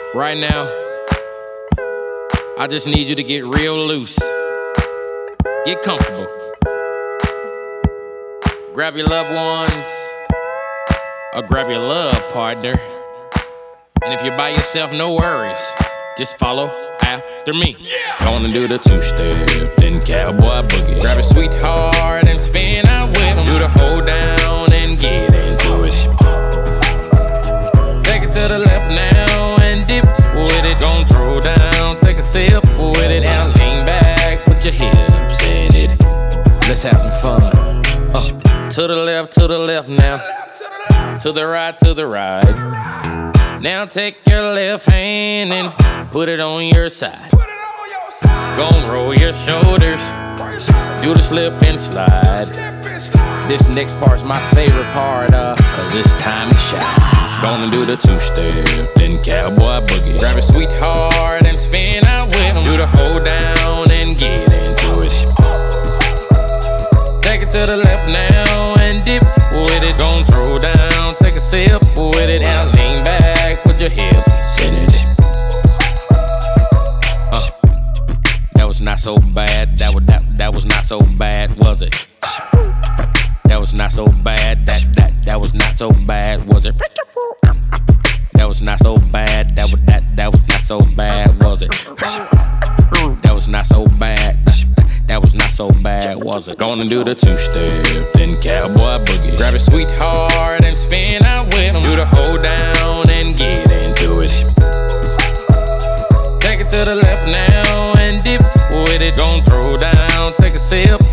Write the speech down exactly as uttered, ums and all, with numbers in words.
Right now, I just need you to get real loose. Get comfortable. Grab your loved ones, or grab your love partner. And if you're by yourself, no worries. Just follow after me. Yeah. Gonna do the two-step, then cowboy boogie. Grab a sweetheart and spin out with him. Do the hold down and get into it. Take it to the left now and dip with it. Don't throw down, take a sip with it. Now lean back, put your hips in it. Let's have some fun. Uh, to the left, to the left now. To the right, to the right. Now take your left hand and put it on your side. Gon' roll your shoulders, do the slip and slide. This next part's my favorite part, uh, cause it's time to shine. Gonna do the two-step, then cowboy boogie. Grab a sweetheart and spin out with him. Do the hold down and get into it. Take it to the left now and dip with it. Gon' throw down, take a sip with it. Now lean back, put your hips in it. Uh, that was not so bad. That was that that was not so bad, was it? That was not so bad. That that that was not so bad, was it? That was not so bad. That was that that was not so bad, was it? That was not so bad. That was not so bad, was it? Gonna do the two-step, then cowboy boogie. Grab a sweetheart and spin out with him. Do the hold down and get into it. Take it to the left now and dip with it. Don't throw down, take a sip